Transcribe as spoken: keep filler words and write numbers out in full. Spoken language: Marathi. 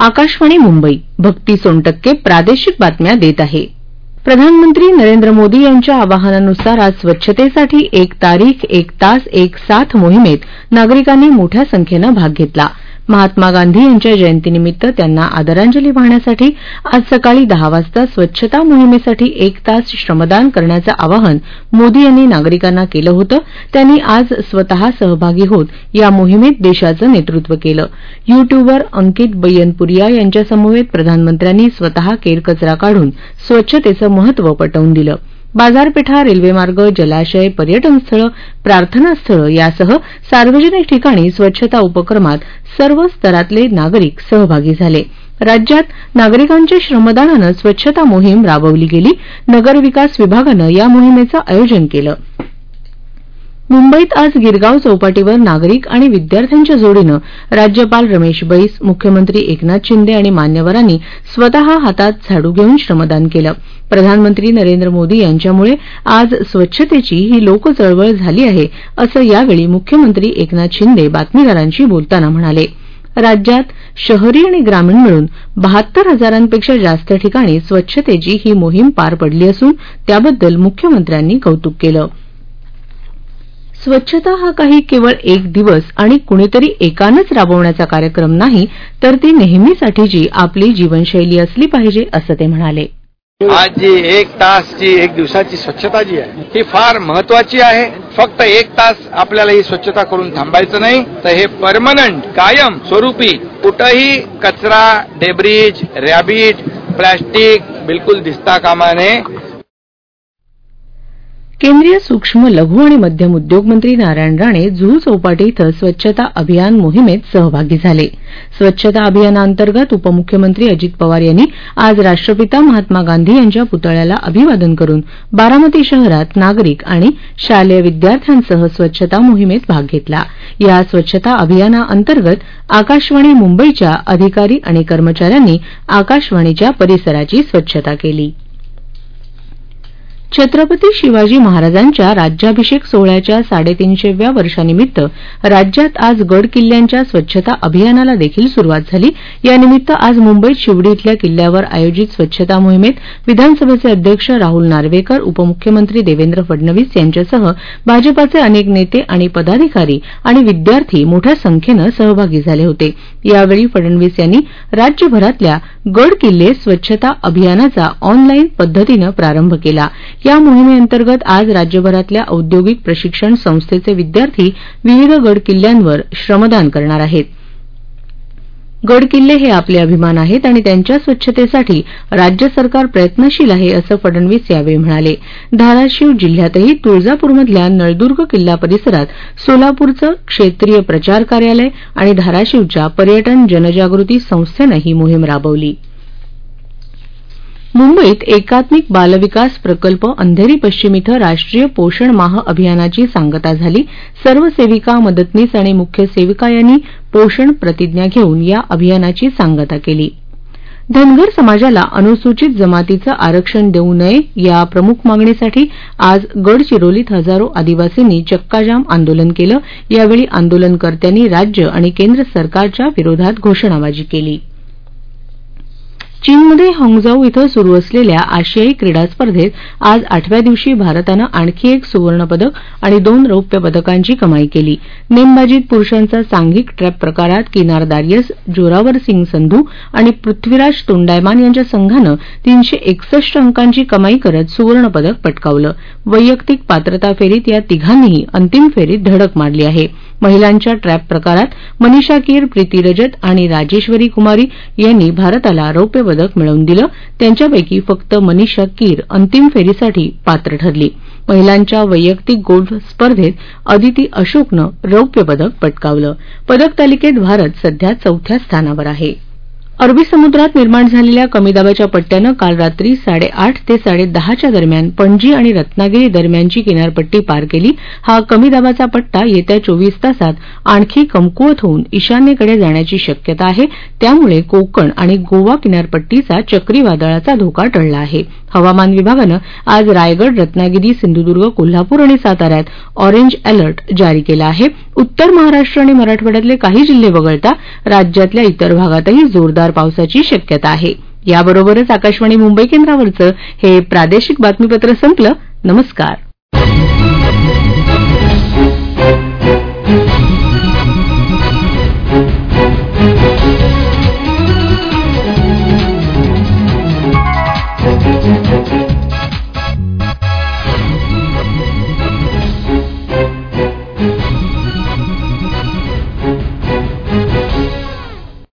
आकाशवाणी मुंबई भक्ती सोनटक्के प्रादेशिक बातम्या देत आहे. प्रधानमंत्री नरेंद्र मोदी यांच्या आवाहनानुसार आज स्वच्छतेसाठी एक तारीख एक तास एक साथ मोहिमेत नागरिकांनी मोठ्या संख्येनं भाग घेतला. महात्मा गांधी यांच्या जयंतीनिमित्त त्यांना आदरांजली वाहण्यासाठी आज सकाळी दहा वाजता स्वच्छता मोहिमेसाठी एक तास श्रमदान करण्याचं आवाहन मोदी यांनी नागरिकांना केलं होतं. त्यांनी आज स्वतः सहभागी होत या मोहिमेत देशाचं नेतृत्व केलं. युट्यूबर अंकित बय्यनपुरिया यांच्यासमवेत प्रधानमंत्र्यांनी स्वतः केरकचरा काढून स्वच्छतेचं महत्त्व पटवून दिलं. बाजारपेठा, रेल्वेमार्ग, जलाशय, पर्यटनस्थळं, प्रार्थनास्थळं यासह सार्वजनिक ठिकाणी स्वच्छता उपक्रमात सर्व स्तरातले नागरिक सहभागी झाले. राज्यात नागरिकांच्या श्रमदानानं स्वच्छता मोहीम राबवली गेली. नगरविकास विभागानं या मोहिमेचं आयोजन केलं. मुंबईत आज गिरगाव चौपाटीवर नागरिक आणि विद्यार्थ्यांच्या जोडीनं राज्यपाल रमेश बैस, मुख्यमंत्री एकनाथ शिंदे आणि मान्यवरांनी स्वतः हातात झाडू घेऊन श्रमदान केलं. प्रधानमंत्री नरेंद्र मोदी यांच्यामुळे आज स्वच्छतेची ही लोकचळवळ झाली आहे असं यावेळी मुख्यमंत्री एकनाथ शिंदे बातमीदारांशी बोलताना म्हणाले. राज्यात शहरी आणि ग्रामीण मिळून बहात्तर हजारांपेक्षा जास्त ठिकाणी स्वच्छतेची ही मोहीम पार पडली असून त्याबद्दल मुख्यमंत्र्यांनी कौतुक केलं. स्वच्छता हा काही केवळ एक दिवस आणि कुणीतरी एकानंच राबवण्याचा कार्यक्रम नाही, तर ती नेहमीसाठीची आपली जीवनशैली असली पाहिजे असं ते म्हणाले. आज जी एक तासची एक दिवसाची स्वच्छता जी आहे ही फार महत्वाची आहे. फक्त एक तास आपल्याला ही स्वच्छता करून थांबायचं नाही, तर हे परमनंट कायम स्वरूपी कुठंही कचरा, डेब्रिज, रॅबिट, प्लास्टिक बिलकुल दिसता कामा नये. केंद्रीय सूक्ष्म, लघु आणि मध्यम उद्योग मंत्री नारायण राणे जुहू चौपाटी इथं स्वच्छता अभियान मोहिमेत सहभागी झाले. स्वच्छता अभियानाअंतर्गत उपमुख्यमंत्री अजित पवार यांनी आज राष्ट्रपिता महात्मा गांधी यांच्या पुतळ्याला अभिवादन करून बारामती शहरात नागरिक आणि शालेय विद्यार्थ्यांसह स्वच्छता मोहिमेत भाग घेतला. या स्वच्छता अभियानाअंतर्गत आकाशवाणी मुंबईच्या अधिकारी आणि कर्मचाऱ्यांनी आकाशवाणीच्या परिसराची स्वच्छता केली. छत्रपती शिवाजी महाराजांच्या राज्याभिषेक सोहळ्याच्या साडेतीनशेव्या वर्षानिमित्त राज्यात आज गड किल्ल्यांच्या स्वच्छता अभियानाला देखील सुरुवात झाली. यानिमित्त आज मुंबईत शिवडी इथल्या किल्ल्यावर आयोजित स्वच्छता मोहिमेत विधानसभेचे अध्यक्ष राहुल नार्वेकर, उपमुख्यमंत्री देवेंद्र फडणवीस यांच्यासह भाजपाचे अनेक नेते आणि पदाधिकारी आणि विद्यार्थी मोठ्या संख्येनं सहभागी झाले होते. यावेळी फडणवीस यांनी राज्यभरातल्या गड किल्ले स्वच्छता अभियानाचा ऑनलाईन पद्धतीनं प्रारंभ केला. या मोहिमेअंतर्गत आज राज्यभरातल्या औद्योगिक प्रशिक्षण संस्थेचे विद्यार्थी विविध गड किल्ल्यांवर श्रमदान करणार आहेत. गड किल्ले हे आपले अभिमान आहेत आणि त्यांच्या स्वच्छतेसाठी राज्य सरकार प्रयत्नशील आहे असं फडणवीस यावेळी म्हणाले. धाराशिव जिल्ह्यातही तुळजापूरमधल्या नळदुर्ग किल्ला परिसरात सोलापूरचं क्षेत्रीय प्रचार कार्यालय आणि धाराशिवच्या पर्यटन जनजागृती संस्थेनं ही मोहीम राबवली. मुंबईत एकात्मिक बालविकास प्रकल्प अंधेरी पश्चिम इथं राष्ट्रीय पोषण माह अभियानाची सांगता झाली. सर्व सेविका, मदतनीस आणि मुख्य सेविका यांनी पोषण प्रतिज्ञा घेऊन या अभियानाची सांगता केली. धनगर समाजाला अनुसूचित जमातीचं आरक्षण देऊ नये या प्रमुख मागणीसाठी आज गडचिरोलीत हजारो आदिवासींनी चक्काजाम आंदोलन केलं. यावेळी आंदोलनकर्त्यांनी राज्य आणि केंद्र सरकारच्या विरोधात घोषणाबाजी केली. चीनमध्ये हॉंगझाऊ इथं सुरू असलेल्या आशियाई क्रीडा स्पर्धेत आज आठव्या दिवशी भारतानं आणखी एक सुवर्णपदक आणि दोन रौप्य पदकांची कमाई केली. नेमबाजीत पुरुषांचा सांघिक ट्रॅप प्रकारात किनार दारियस, जोरावर सिंग संधू आणि पृथ्वीराज तोंडायमान यांच्या संघानं तीनशे एकसष्ट अंकांची कमाई करत सुवर्णपदक पटकावलं. वैयक्तिक पात्रता फेरीत या तिघांनीही अंतिम फेरीत धडक मारली आहे. महिलांच्या ट्रॅप प्रकारात मनीषा कीर, प्रीती रजत आणि राजेश्वरी कुमारी यांनी भारताला रौप्य पदक मिळवून दिलं. त्यांच्यापैकी फक्त मनीषा कीर अंतिम फेरीसाठी पात्र ठरली. महिलांच्या वैयक्तिक गोल्फ स्पर्धेत अदिती अशोकनं रौप्य पदक पटकावलं. पदक तालिकेत भारत सध्या चौथ्या स्थानावर आहे. अरबी समुद्रात निर्माण झालेल्या कमी दाबाच्या पट्ट्यानं काल रात्री साडेआठ ते साडेदहाच्या दरम्यान पणजी आणि रत्नागिरी दरम्यानची किनारपट्टी पार केली. हा कमी दाबाचा पट्टा येत्या चोवीस तासात आणखी कमकुवत होऊन ईशान्येकडे जाण्याची शक्यता आहे. त्यामुळे कोकण आणि गोवा किनारपट्टीचा चक्रीवादळाचा धोका टळला आहे. हवामान विभागानं आज रायगड, रत्नागिरी, सिंधुदुर्ग, कोल्हापूर आणि साताऱ्यात ऑरेंज अलर्ट जारी केला आहे. उत्तर महाराष्ट्र आणि मराठवाड्यातले काही जिल्हे वगळता राज्यातल्या इतर भागातही जोरदार मुसळधार पावसाची शक्यता आहे. याबरोबरच आकाशवाणी मुंबई केंद्रावरचं हे प्रादेशिक बातमीपत्र संपलं. नमस्कार.